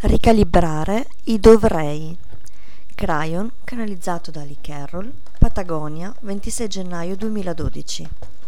Ricalibrare i dovrei. Crayon, canalizzato da Lee Carroll, Patagonia, 26 gennaio 2012.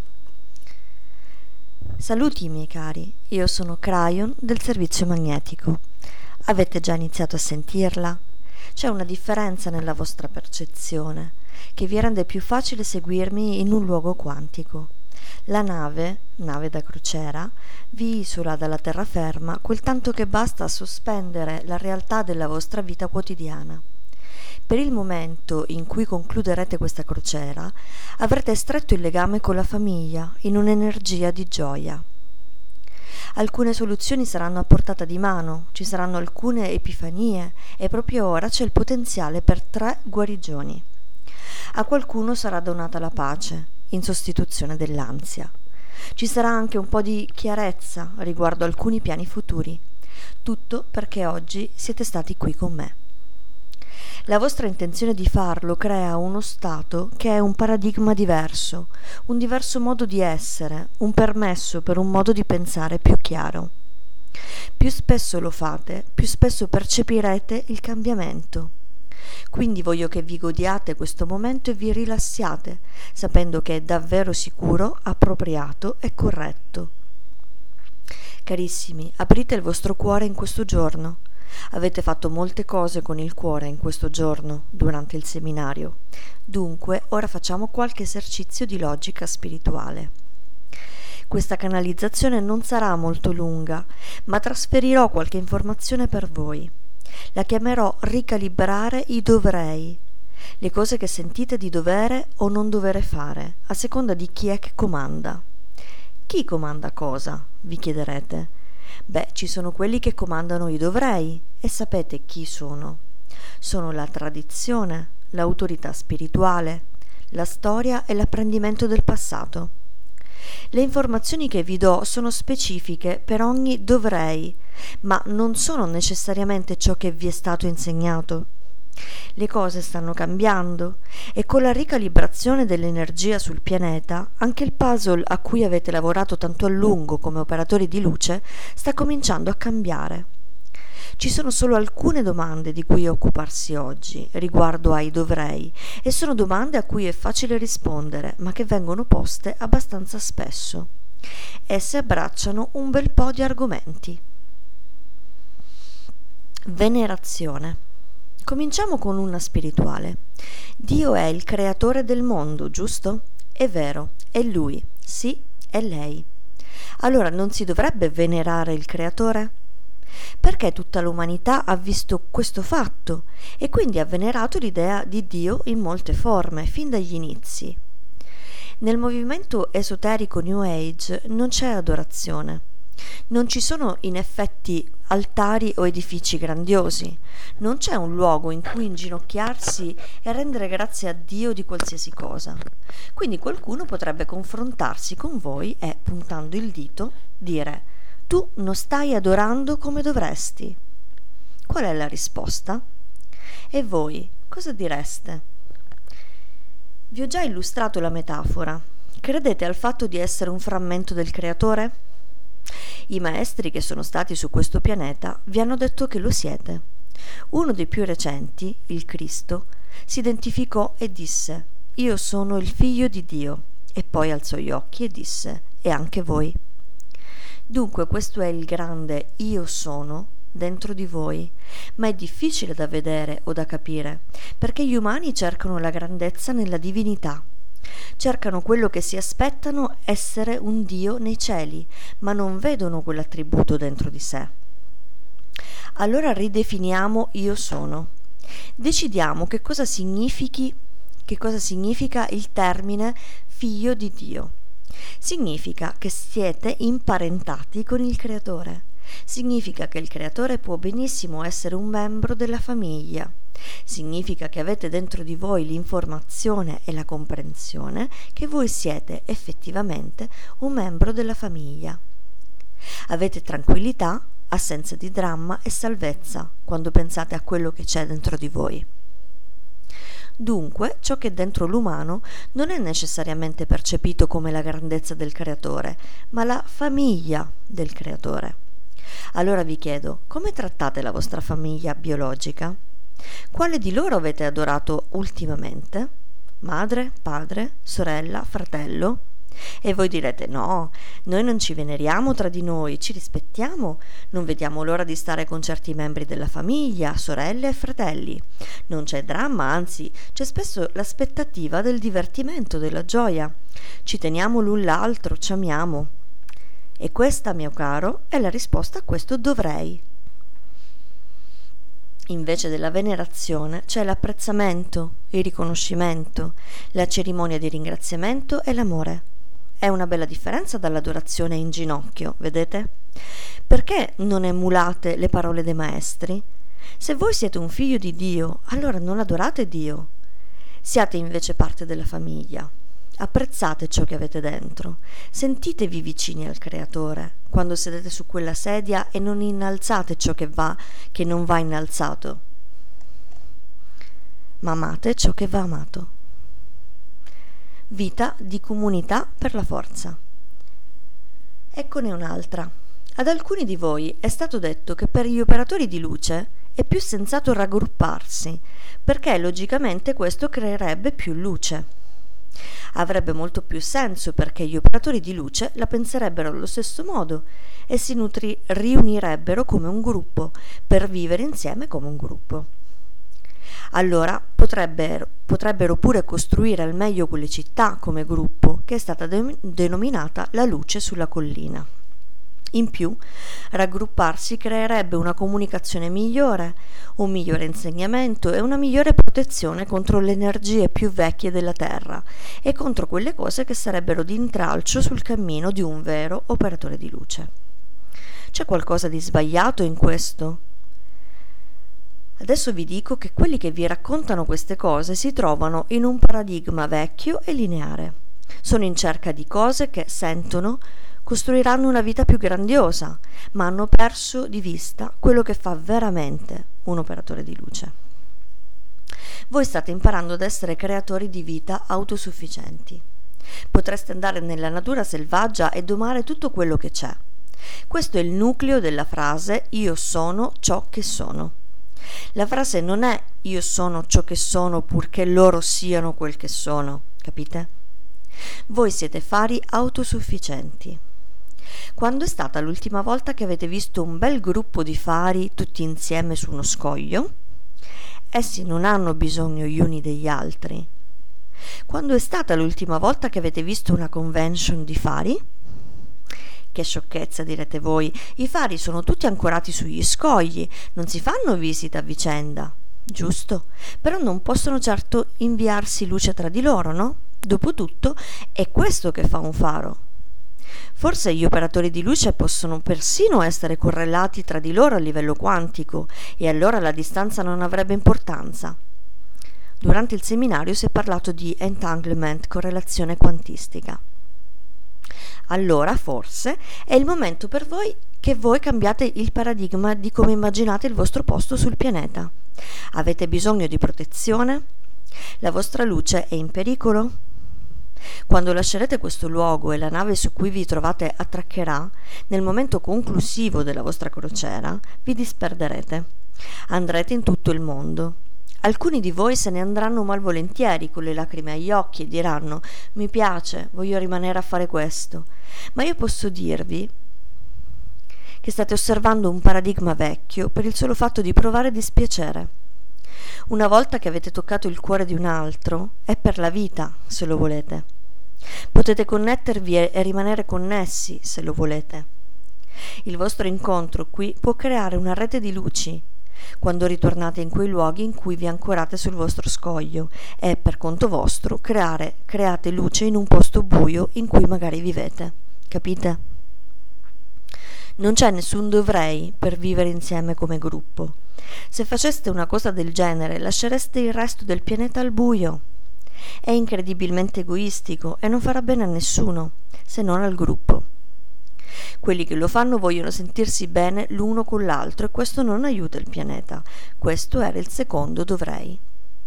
Saluti miei cari, io sono Crayon del servizio magnetico. Avete già iniziato a sentirla? C'è una differenza nella vostra percezione che vi rende più facile seguirmi in un luogo quantico. La nave da crociera, vi isola dalla terraferma quel tanto che basta a sospendere la realtà della vostra vita quotidiana. Per il momento in cui concluderete questa crociera, avrete stretto il legame con la famiglia in un'energia di gioia. Alcune soluzioni saranno a portata di mano, ci saranno alcune epifanie e proprio ora c'è il potenziale per 3 guarigioni. A qualcuno sarà donata la pace, in sostituzione dell'ansia. Ci sarà anche un po' di chiarezza riguardo alcuni piani futuri. Tutto perché oggi siete stati qui con me. La vostra intenzione di farlo crea uno stato che è un paradigma diverso, un diverso modo di essere, un permesso per un modo di pensare più chiaro. Più spesso lo fate, più spesso percepirete il cambiamento. Quindi voglio che vi godiate questo momento e vi rilassiate, sapendo che è davvero sicuro, appropriato e corretto. Carissimi, aprite il vostro cuore in questo giorno. Avete fatto molte cose con il cuore in questo giorno, durante il seminario. Dunque, ora facciamo qualche esercizio di logica spirituale. Questa canalizzazione non sarà molto lunga, ma trasferirò qualche informazione per voi. La chiamerò ricalibrare i dovrei, le cose che sentite di dovere o non dovere fare, a seconda di chi è che comanda. Chi comanda cosa? Vi chiederete. Beh, ci sono quelli che comandano i dovrei, e sapete chi sono? Sono la tradizione, l'autorità spirituale, la storia e l'apprendimento del passato. Le informazioni che vi do sono specifiche per ogni dovrei, ma non sono necessariamente ciò che vi è stato insegnato. Le cose stanno cambiando e con la ricalibrazione dell'energia sul pianeta, anche il puzzle a cui avete lavorato tanto a lungo come operatori di luce sta cominciando a cambiare. Ci sono solo alcune domande di cui occuparsi oggi riguardo ai dovrei, e sono domande a cui è facile rispondere, ma che vengono poste abbastanza spesso. Esse abbracciano un bel po' di argomenti. Venerazione. Cominciamo con una spirituale. Dio è il creatore del mondo, giusto? È vero, è Lui, sì, è lei. Allora non si dovrebbe venerare il creatore? Perché tutta l'umanità ha visto questo fatto e quindi ha venerato l'idea di Dio in molte forme, fin dagli inizi. Nel movimento esoterico New Age non c'è adorazione. Non ci sono in effetti altari o edifici grandiosi, non c'è un luogo in cui inginocchiarsi e rendere grazie a Dio di qualsiasi cosa. Quindi qualcuno potrebbe confrontarsi con voi e, puntando il dito, dire: tu non stai adorando come dovresti. Qual è la risposta? E voi cosa direste? Vi ho già illustrato la metafora. Credete al fatto di essere un frammento del creatore? I maestri che sono stati su questo pianeta vi hanno detto che lo siete. Uno dei più recenti, il Cristo, si identificò e disse: io sono il figlio di Dio, e poi alzò gli occhi e disse: e anche voi. Dunque questo è il grande io sono dentro di voi, ma è difficile da vedere o da capire, perché gli umani cercano la grandezza nella divinità. Cercano quello che si aspettano essere un Dio nei cieli, ma non vedono quell'attributo dentro di sé. Allora ridefiniamo io sono. Decidiamo che cosa significa il termine figlio di Dio. Significa che siete imparentati con il creatore. Significa che il creatore può benissimo essere un membro della famiglia. Significa che avete dentro di voi l'informazione e la comprensione che voi siete effettivamente un membro della famiglia. Avete tranquillità, assenza di dramma e salvezza quando pensate a quello che c'è dentro di voi. Dunque, ciò che è dentro l'umano non è necessariamente percepito come la grandezza del creatore, ma la famiglia del creatore. Allora vi chiedo, come trattate la vostra famiglia biologica? Quale di loro avete adorato ultimamente? Madre, padre, sorella, fratello? E voi direte: no, noi non ci veneriamo tra di noi, ci rispettiamo, non vediamo l'ora di stare con certi membri della famiglia, sorelle e fratelli. Non c'è dramma, anzi, c'è spesso l'aspettativa del divertimento, della gioia. Ci teniamo l'un l'altro, ci amiamo. E questa, mio caro, è la risposta a questo dovrei. Invece della venerazione c'è l'apprezzamento, il riconoscimento, la cerimonia di ringraziamento e l'amore. È una bella differenza dall'adorazione in ginocchio, vedete? Perché non emulate le parole dei maestri? Se voi siete un figlio di Dio, allora non adorate Dio. Siate invece parte della famiglia. Apprezzate ciò che avete dentro. Sentitevi vicini al Creatore quando sedete su quella sedia e non innalzate ciò che non va innalzato. Ma amate ciò che va amato. Vita di comunità per la forza. Eccone un'altra. Ad alcuni di voi è stato detto che per gli operatori di luce è più sensato raggrupparsi, perché logicamente questo creerebbe più luce. Avrebbe molto più senso perché gli operatori di luce la penserebbero allo stesso modo e si riunirebbero come un gruppo per vivere insieme come un gruppo. Allora potrebbero pure costruire al meglio quelle città come gruppo che è stata denominata la luce sulla collina. In più, raggrupparsi creerebbe una comunicazione migliore, un migliore insegnamento e una migliore protezione contro le energie più vecchie della Terra e contro quelle cose che sarebbero di intralcio sul cammino di un vero operatore di luce. C'è qualcosa di sbagliato in questo? Adesso vi dico che quelli che vi raccontano queste cose si trovano in un paradigma vecchio e lineare. Sono in cerca di cose che sentono costruiranno una vita più grandiosa, ma hanno perso di vista quello che fa veramente un operatore di luce. Voi state imparando ad essere creatori di vita autosufficienti. Potreste andare nella natura selvaggia e domare tutto quello che c'è. Questo è il nucleo della frase «Io sono ciò che sono». La frase non è «Io sono ciò che sono purché loro siano quel che sono», capite? Voi siete fari autosufficienti. Quando è stata l'ultima volta che avete visto un bel gruppo di fari tutti insieme su uno scoglio? Essi non hanno bisogno gli uni degli altri. Quando è stata l'ultima volta che avete visto una convention di fari? Che sciocchezza, direte voi, i fari sono tutti ancorati sugli scogli, non si fanno visite a vicenda. Giusto, però non possono certo inviarsi luce tra di loro, no? Dopotutto è questo che fa un faro. Forse gli operatori di luce possono persino essere correlati tra di loro a livello quantico e allora la distanza non avrebbe importanza. Durante il seminario si è parlato di entanglement, correlazione quantistica. Allora forse è il momento per voi che voi cambiate il paradigma di come immaginate il vostro posto sul pianeta. Avete bisogno di protezione? La vostra luce è in pericolo? Quando lascerete questo luogo e la nave su cui vi trovate attraccherà, nel momento conclusivo della vostra crociera, vi disperderete. Andrete in tutto il mondo. Alcuni di voi se ne andranno malvolentieri con le lacrime agli occhi e diranno «Mi piace, voglio rimanere a fare questo». Ma io posso dirvi che state osservando un paradigma vecchio per il solo fatto di provare dispiacere. Una volta che avete toccato il cuore di un altro, è per la vita, se lo volete. Potete connettervi e rimanere connessi, se lo volete. Il vostro incontro qui può creare una rete di luci quando ritornate in quei luoghi in cui vi ancorate sul vostro scoglio e, per conto vostro, create luce in un posto buio in cui magari vivete. Capite? Non c'è nessun dovrei per vivere insieme come gruppo. Se faceste una cosa del genere, lascereste il resto del pianeta al buio. È incredibilmente egoistico e non farà bene a nessuno, se non al gruppo. Quelli che lo fanno vogliono sentirsi bene l'uno con l'altro e questo non aiuta il pianeta. Questo era il secondo dovrei.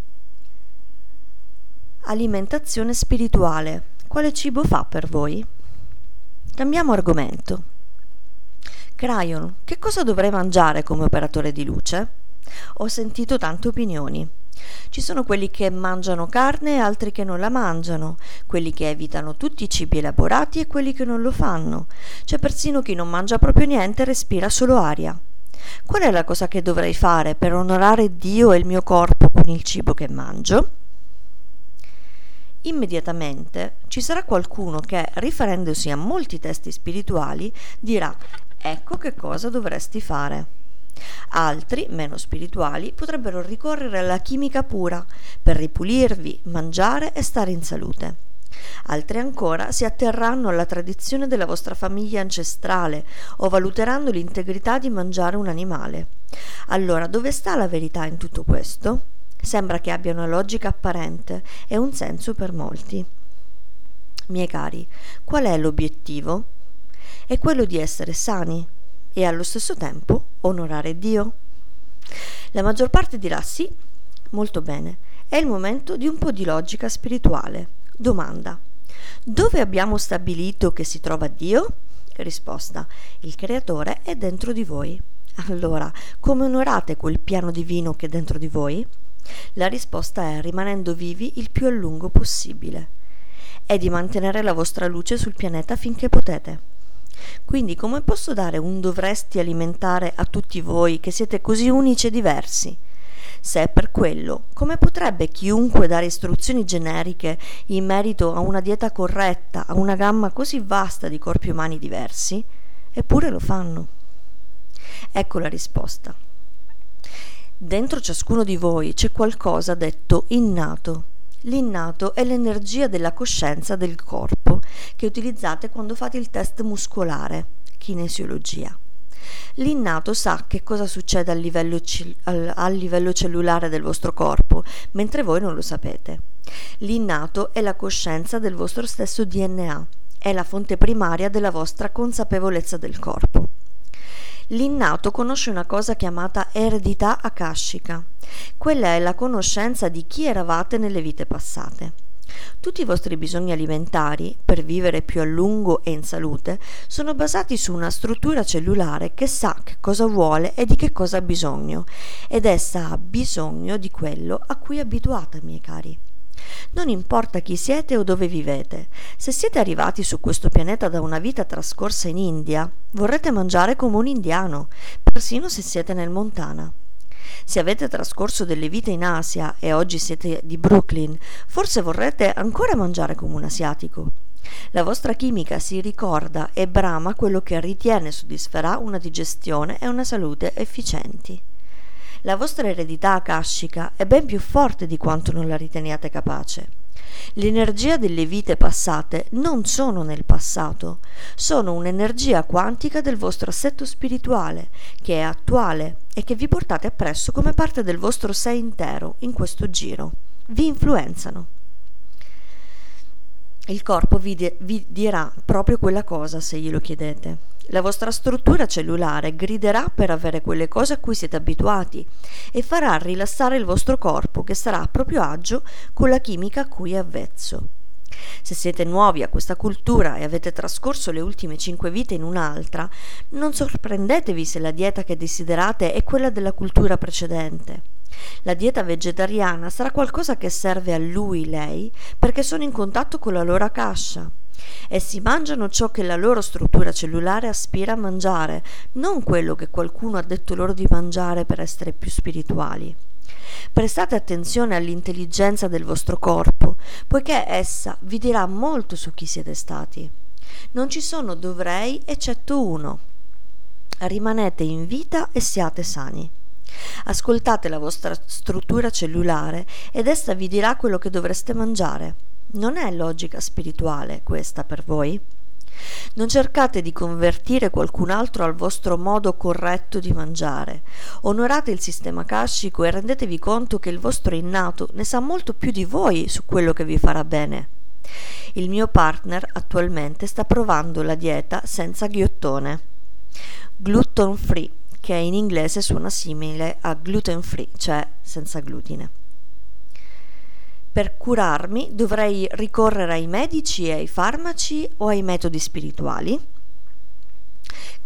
Alimentazione spirituale. Quale cibo fa per voi? Cambiamo argomento. Crayon, che cosa dovrei mangiare come operatore di luce? Ho sentito tante opinioni. Ci sono quelli che mangiano carne e altri che non la mangiano, quelli che evitano tutti i cibi elaborati e quelli che non lo fanno. C'è persino chi non mangia proprio niente e respira solo aria. Qual è la cosa che dovrei fare per onorare Dio e il mio corpo con il cibo che mangio? Immediatamente ci sarà qualcuno che, riferendosi a molti testi spirituali, dirà: ecco che cosa dovresti fare. Altri, meno spirituali, potrebbero ricorrere alla chimica pura per ripulirvi, mangiare e stare in salute. Altri ancora si atterranno alla tradizione della vostra famiglia ancestrale o valuteranno l'integrità di mangiare un animale. Allora, dove sta la verità in tutto questo? Sembra che abbia una logica apparente e un senso per molti. Miei cari, qual è l'obiettivo? È quello di essere sani e allo stesso tempo onorare Dio. La maggior parte dirà sì, molto bene, è il momento di un po' di logica spirituale. Domanda: dove abbiamo stabilito che si trova Dio? Risposta: il Creatore è dentro di voi. Allora, come onorate quel piano divino che è dentro di voi? La risposta è rimanendo vivi il più a lungo possibile. È di mantenere la vostra luce sul pianeta finché potete. Quindi come posso dare un dovresti alimentare a tutti voi che siete così unici e diversi? Se è per quello, come potrebbe chiunque dare istruzioni generiche in merito a una dieta corretta a una gamma così vasta di corpi umani diversi? Eppure lo fanno. Ecco la risposta. Dentro ciascuno di voi c'è qualcosa detto innato. L'innato è l'energia della coscienza del corpo che utilizzate quando fate il test muscolare, kinesiologia. L'innato sa che cosa succede a livello cellulare del vostro corpo, mentre voi non lo sapete. L'innato è la coscienza del vostro stesso DNA, è la fonte primaria della vostra consapevolezza del corpo. L'innato conosce una cosa chiamata eredità akashica. Quella è la conoscenza di chi eravate nelle vite passate. Tutti i vostri bisogni alimentari, per vivere più a lungo e in salute, sono basati su una struttura cellulare che sa che cosa vuole e di che cosa ha bisogno, ed essa ha bisogno di quello a cui è abituata, miei cari. Non importa chi siete o dove vivete, se siete arrivati su questo pianeta da una vita trascorsa in India, vorrete mangiare come un indiano, persino se siete nel Montana. Se avete trascorso delle vite in Asia e oggi siete di Brooklyn, forse vorrete ancora mangiare come un asiatico. La vostra chimica si ricorda e brama quello che ritiene soddisferà una digestione e una salute efficienti. La vostra eredità akashica è ben più forte di quanto non la riteniate capace. L'energia delle vite passate non sono nel passato, sono un'energia quantica del vostro assetto spirituale, che è attuale e che vi portate appresso come parte del vostro sé intero in questo giro. Vi influenzano. Il corpo vi dirà proprio quella cosa se glielo chiedete. La vostra struttura cellulare griderà per avere quelle cose a cui siete abituati e farà rilassare il vostro corpo che sarà a proprio agio con la chimica a cui è avvezzo. Se siete nuovi a questa cultura e avete trascorso le ultime 5 vite in un'altra, non sorprendetevi se la dieta che desiderate è quella della cultura precedente. La dieta vegetariana sarà qualcosa che serve a lui, lei, perché sono in contatto con la loro akasha. Essi mangiano ciò che la loro struttura cellulare aspira a mangiare, non quello che qualcuno ha detto loro di mangiare per essere più spirituali. Prestate attenzione all'intelligenza del vostro corpo, poiché essa vi dirà molto su chi siete stati. Non ci sono dovrei eccetto uno. Rimanete in vita e siate sani. Ascoltate la vostra struttura cellulare ed essa vi dirà quello che dovreste mangiare. Non è logica spirituale questa per voi? Non cercate di convertire qualcun altro al vostro modo corretto di mangiare. Onorate il sistema akashico e rendetevi conto che il vostro innato ne sa molto più di voi su quello che vi farà bene. Il mio partner attualmente sta provando la dieta senza ghiottone, gluten free, che in inglese suona simile a gluten free, cioè senza glutine. Per curarmi dovrei ricorrere ai medici e ai farmaci o ai metodi spirituali?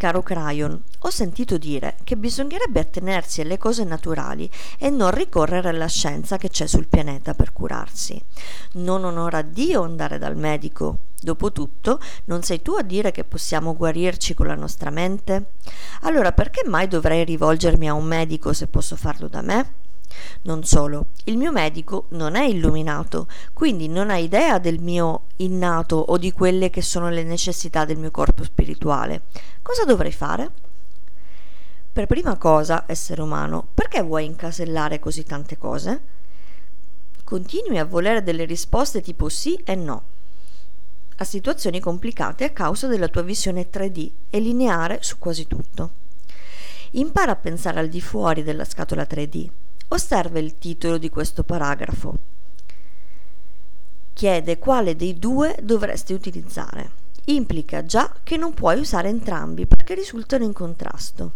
Caro Crayon, ho sentito dire che bisognerebbe attenersi alle cose naturali e non ricorrere alla scienza che c'è sul pianeta per curarsi. Non onora a Dio andare dal medico. Dopotutto, non sei tu a dire che possiamo guarirci con la nostra mente? Allora perché mai dovrei rivolgermi a un medico se posso farlo da me? Non solo, il mio medico non è illuminato, quindi non ha idea del mio innato o di quelle che sono le necessità del mio corpo spirituale. Cosa dovrei fare? Per prima cosa, essere umano, perché vuoi incasellare così tante cose? Continui a volere delle risposte tipo sì e no a situazioni complicate a causa della tua visione 3D e lineare su quasi tutto. Impara a pensare al di fuori della scatola 3D. Osserva il titolo di questo paragrafo. Chiede quale dei due dovresti utilizzare. Implica già che non puoi usare entrambi perché risultano in contrasto.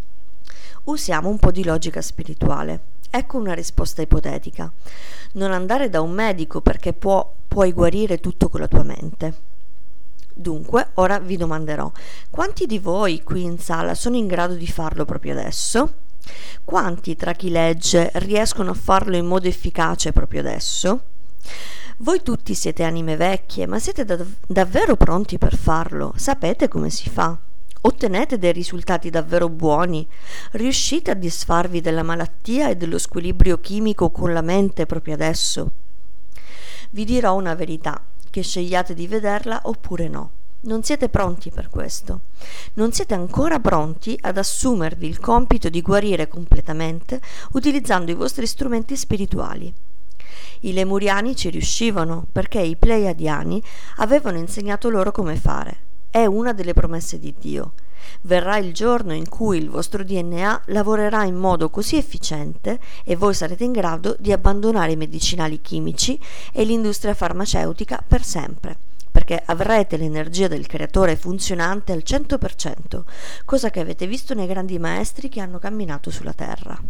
Usiamo un po' di logica spirituale. Ecco una risposta ipotetica. Non andare da un medico perché puoi guarire tutto con la tua mente. Dunque, ora vi domanderò, quanti di voi qui in sala sono in grado di farlo proprio adesso? Quanti tra chi legge riescono a farlo in modo efficace proprio adesso? Voi tutti siete anime vecchie, ma siete davvero pronti per farlo? Sapete come si fa? Ottenete dei risultati davvero buoni? Riuscite a disfarvi della malattia e dello squilibrio chimico con la mente proprio adesso? Vi dirò una verità, che scegliate di vederla oppure no. Non siete pronti per questo. Non siete ancora pronti ad assumervi il compito di guarire completamente utilizzando i vostri strumenti spirituali. I Lemuriani ci riuscivano perché i Pleiadiani avevano insegnato loro come fare. È una delle promesse di Dio. Verrà il giorno in cui il vostro DNA lavorerà in modo così efficiente e voi sarete in grado di abbandonare i medicinali chimici e l'industria farmaceutica per sempre, perché avrete l'energia del creatore funzionante al 100%, cosa che avete visto nei grandi maestri che hanno camminato sulla terra.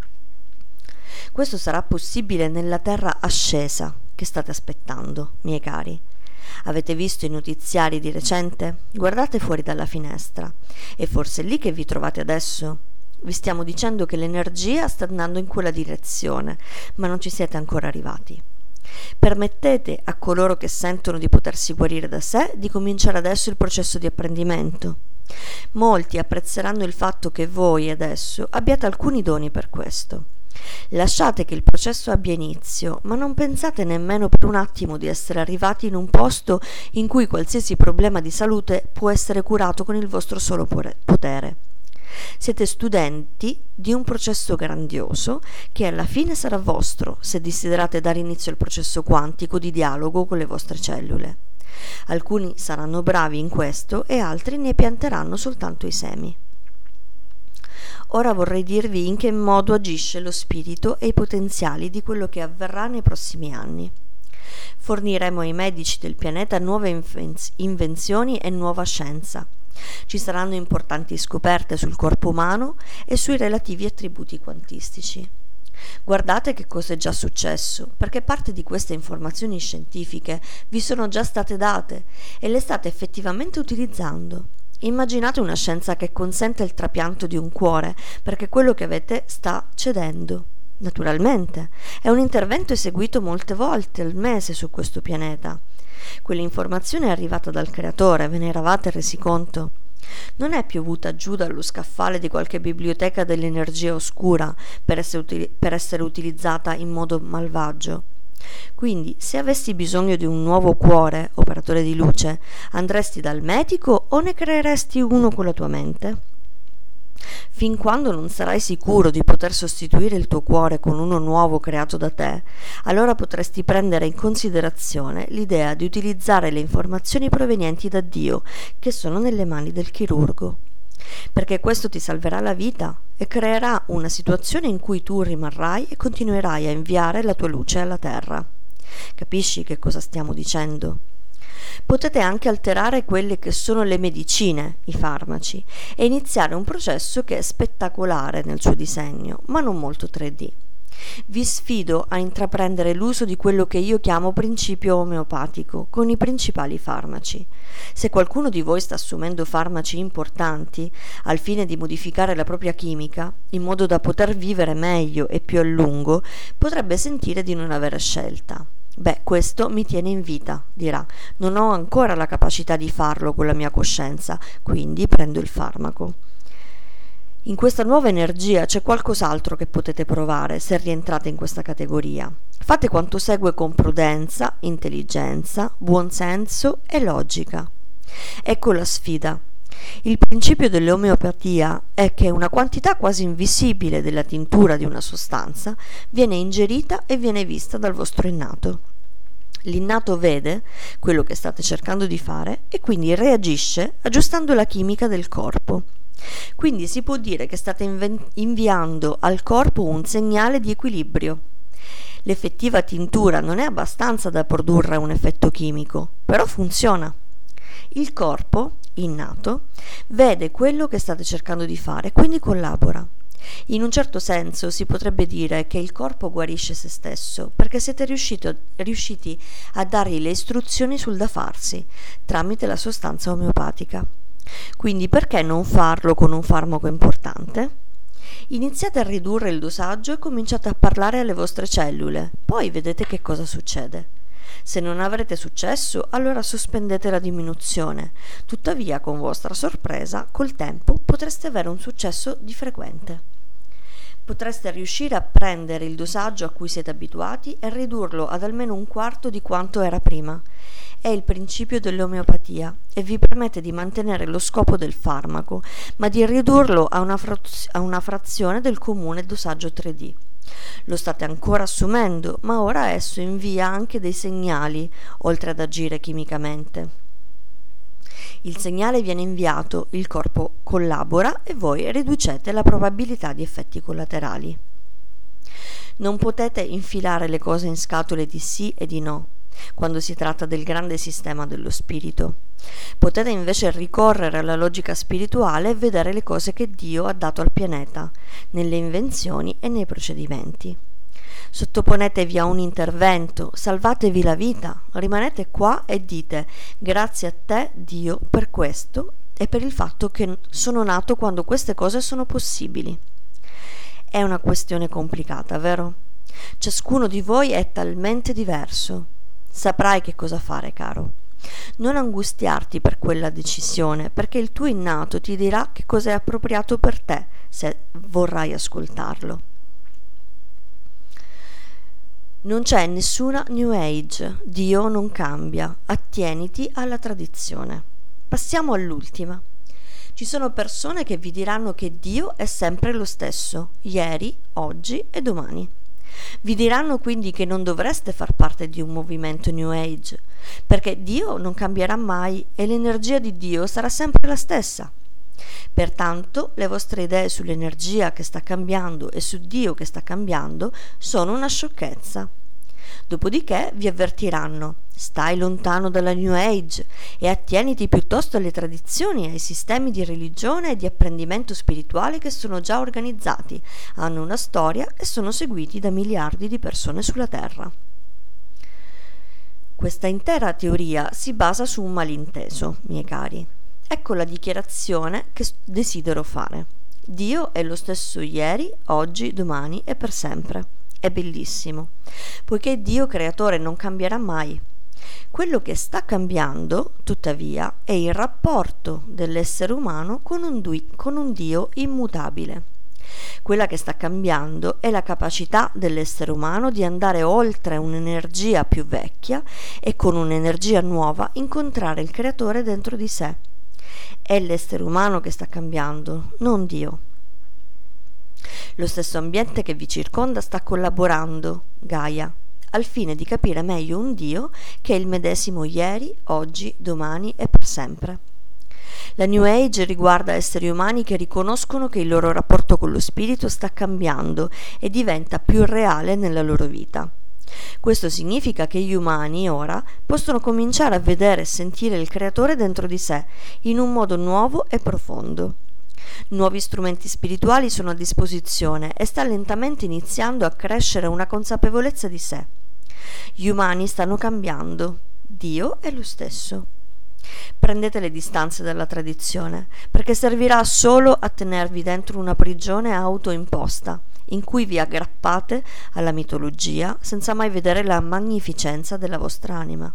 Questo sarà possibile nella terra ascesa che state aspettando, miei cari. Avete visto i notiziari di recente? Guardate fuori dalla finestra. È forse lì che vi trovate adesso? Vi stiamo dicendo che l'energia sta andando in quella direzione, ma non ci siete ancora arrivati. Permettete a coloro che sentono di potersi guarire da sé di cominciare adesso il processo di apprendimento. Molti apprezzeranno il fatto che voi adesso abbiate alcuni doni per questo. Lasciate che il processo abbia inizio, ma non pensate nemmeno per un attimo di essere arrivati in un posto in cui qualsiasi problema di salute può essere curato con il vostro solo potere. Siete studenti di un processo grandioso che alla fine sarà vostro se desiderate dare inizio al processo quantico di dialogo con le vostre cellule. Alcuni saranno bravi in questo e altri ne pianteranno soltanto i semi. Ora vorrei dirvi in che modo agisce lo spirito e i potenziali di quello che avverrà nei prossimi anni. Forniremo ai medici del pianeta nuove invenzioni e nuova scienza. Ci saranno importanti scoperte sul corpo umano e sui relativi attributi quantistici. Guardate che cosa è già successo, perché parte di queste informazioni scientifiche vi sono già state date e le state effettivamente utilizzando. Immaginate una scienza che consente il trapianto di un cuore, perché quello che avete sta cedendo. Naturalmente, è un intervento eseguito molte volte al mese su questo pianeta. Quell'informazione è arrivata dal creatore, ve ne eravate resi conto? Non è piovuta giù dallo scaffale di qualche biblioteca dell'energia oscura per essere utilizzata in modo malvagio. Quindi, se avessi bisogno di un nuovo cuore, operatore di luce, andresti dal medico o ne creeresti uno con la tua mente? Fin quando non sarai sicuro di poter sostituire il tuo cuore con uno nuovo creato da te, allora potresti prendere in considerazione l'idea di utilizzare le informazioni provenienti da Dio, che sono nelle mani del chirurgo. Perché questo ti salverà la vita e creerà una situazione in cui tu rimarrai e continuerai a inviare la tua luce alla terra. Capisci che cosa stiamo dicendo? Potete anche alterare quelle che sono le medicine, i farmaci, e iniziare un processo che è spettacolare nel suo disegno, ma non molto 3D. Vi sfido a intraprendere l'uso di quello che io chiamo principio omeopatico con i principali farmaci. Se qualcuno di voi sta assumendo farmaci importanti al fine di modificare la propria chimica, in modo da poter vivere meglio e più a lungo, potrebbe sentire di non avere scelta. Beh, questo mi tiene in vita, dirà. Non ho ancora la capacità di farlo con la mia coscienza, quindi prendo il farmaco. In questa nuova energia c'è qualcos'altro che potete provare se rientrate in questa categoria. Fate quanto segue con prudenza, intelligenza, buonsenso e logica. Ecco la sfida. Il principio dell'omeopatia è che una quantità quasi invisibile della tintura di una sostanza viene ingerita e viene vista dal vostro innato. L'innato vede quello che state cercando di fare e quindi reagisce aggiustando la chimica del corpo. Quindi si può dire che state inviando al corpo un segnale di equilibrio. L'effettiva tintura non è abbastanza da produrre un effetto chimico, però funziona. Il corpo, innato, vede quello che state cercando di fare, quindi collabora. In un certo senso si potrebbe dire che il corpo guarisce se stesso, perché siete riusciti a dargli le istruzioni sul da farsi, tramite la sostanza omeopatica. Quindi perché non farlo con un farmaco importante? Iniziate a ridurre il dosaggio e cominciate a parlare alle vostre cellule, poi vedete che cosa succede. Se non avrete successo, allora sospendete la diminuzione. Tuttavia, con vostra sorpresa, col tempo potreste avere un successo di frequente. Potreste riuscire a prendere il dosaggio a cui siete abituati e ridurlo ad almeno un quarto di quanto era prima. È il principio dell'omeopatia e vi permette di mantenere lo scopo del farmaco, ma di ridurlo a una frazione del comune dosaggio 3D. Lo state ancora assumendo, ma ora esso invia anche dei segnali, oltre ad agire chimicamente. Il segnale viene inviato, il corpo collabora e voi riducete la probabilità di effetti collaterali. Non potete infilare le cose in scatole di sì e di no, quando si tratta del grande sistema dello spirito. Potete invece ricorrere alla logica spirituale e vedere le cose che Dio ha dato al pianeta, nelle invenzioni e nei procedimenti. Sottoponetevi a un intervento, salvatevi la vita, rimanete qua e dite: grazie a te, Dio, per questo e per il fatto che sono nato quando queste cose sono possibili. È una questione complicata, vero? Ciascuno di voi è talmente diverso. Saprai che cosa fare, caro. Non angustiarti per quella decisione, perché il tuo innato ti dirà che cosa è appropriato per te, se vorrai ascoltarlo. Non c'è nessuna New Age, Dio non cambia, attieniti alla tradizione. Passiamo all'ultima. Ci sono persone che vi diranno che Dio è sempre lo stesso, ieri, oggi e domani. Vi diranno quindi che non dovreste far parte di un movimento New Age, perché Dio non cambierà mai e l'energia di Dio sarà sempre la stessa. Pertanto le vostre idee sull'energia che sta cambiando e su Dio che sta cambiando sono una sciocchezza. Dopodiché vi avvertiranno: stai lontano dalla New Age e attieniti piuttosto alle tradizioni e ai sistemi di religione e di apprendimento spirituale che sono già organizzati, hanno una storia e sono seguiti da miliardi di persone sulla Terra. Questa intera teoria si basa su un malinteso, miei cari. Ecco la dichiarazione che desidero fare. Dio è lo stesso ieri, oggi, domani e per sempre. È bellissimo, poiché Dio creatore non cambierà mai. Quello che sta cambiando, tuttavia, è il rapporto dell'essere umano con un Dio immutabile. Quella che sta cambiando è la capacità dell'essere umano di andare oltre un'energia più vecchia e con un'energia nuova incontrare il creatore dentro di sé. È l'essere umano che sta cambiando, non Dio. Lo stesso ambiente che vi circonda sta collaborando, Gaia, al fine di capire meglio un Dio che è il medesimo ieri, oggi, domani e per sempre. La New Age riguarda esseri umani che riconoscono che il loro rapporto con lo spirito sta cambiando e diventa più reale nella loro vita. Questo significa che gli umani ora possono cominciare a vedere e sentire il creatore dentro di sé in un modo nuovo e profondo. Nuovi strumenti spirituali sono a disposizione e sta lentamente iniziando a crescere una consapevolezza di sé. Gli umani stanno cambiando, Dio è lo stesso. Prendete le distanze dalla tradizione, perché servirà solo a tenervi dentro una prigione autoimposta, in cui vi aggrappate alla mitologia senza mai vedere la magnificenza della vostra anima.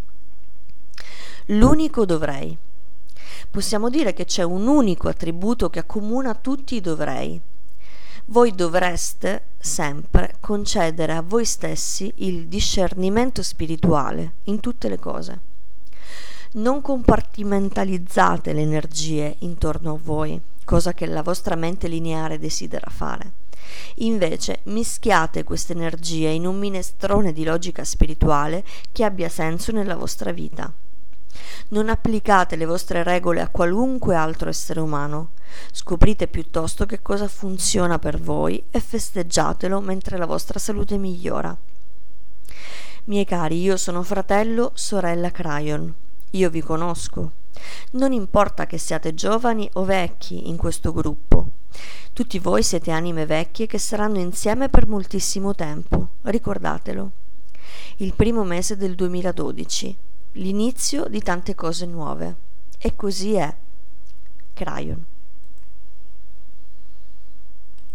L'unico dovrei. Possiamo dire che c'è un unico attributo che accomuna tutti i dovrei. Voi dovreste sempre concedere a voi stessi il discernimento spirituale in tutte le cose. Non compartimentalizzate le energie intorno a voi, cosa che la vostra mente lineare desidera fare. Invece mischiate queste energie in un minestrone di logica spirituale che abbia senso nella vostra vita. Non applicate le vostre regole a qualunque altro essere umano. Scoprite piuttosto che cosa funziona per voi e festeggiatelo mentre la vostra salute migliora. Miei cari, io sono fratello, sorella Cryon. Io vi conosco. Non importa che siate giovani o vecchi in questo gruppo. Tutti voi siete anime vecchie che saranno insieme per moltissimo tempo. Ricordatelo. Il primo mese del 2012. L'inizio di tante cose nuove. E così è. Cryon.